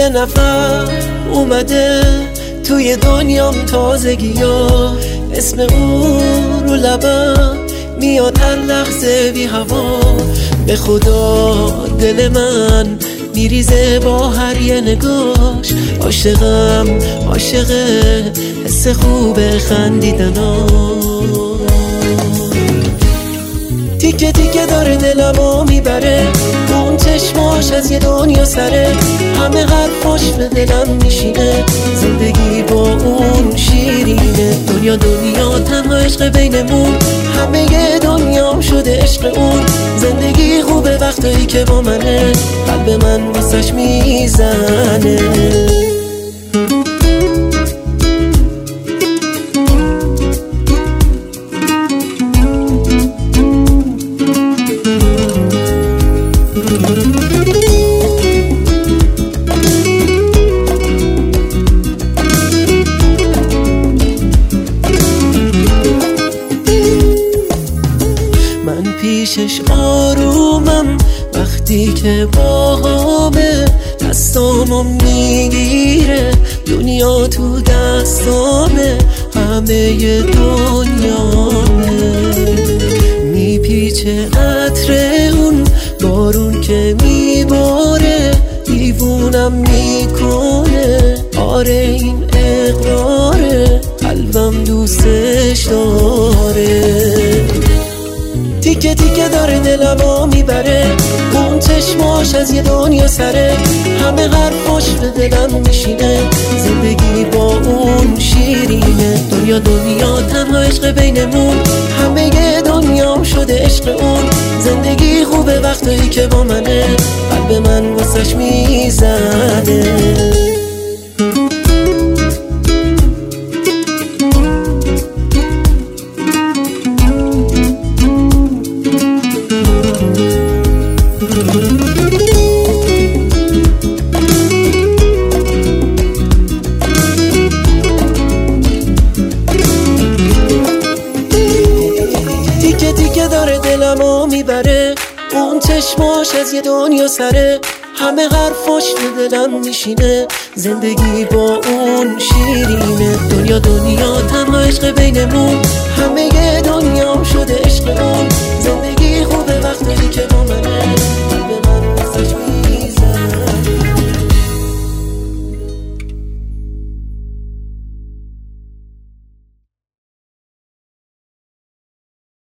یه نفر اومده توی دنیام تازگی ها، اسم اون رو لبم میاد هر لحظه بی هوا. به خدا دل من میریزه با هر یه نگاش، عاشقم عاشقه حس خوبه خندیدنا. تیکه تیکه داره دلمو میبره، اون چشماش از یه دنیا سره، همه حرفاش به دلم میشینه، زندگی با اون شیرینه. دنیا دنیا تنها عشق بینمون، همه یه دنیام شده عشق اون. زندگی خوبه وقتایی که با منه، قلب من واسش میزنه. من پیشش آرومم وقتی که باهامه، دستامو میگیره دنیا تو دستامه، همه دنیامه. میپیچه عطر اون بارون که میباره، دیوونم میکنه، آره این اقراره، قلبم دوستش داره. تیکه تیکه داره دلمو میبره، اون چشماش از یه دنیا سره، همه حرفاش به دلم میشینه، زندگی با اون شیرینه. دنیا دنیا تنها عشق بینمون، همه یه دنیام شده عشق اون. زندگی خوبه وقتایی که با منه، قلب من واسش میزنه. تیکه تیکه داره دلمو میبره، اون چشماش از یه دنیا سره، همه حرفاش به دلم میشینه، زندگی با اون شیرینه. دنیا دنیا تنها عشق بینمون، همه یه دنیام شده عشق اون.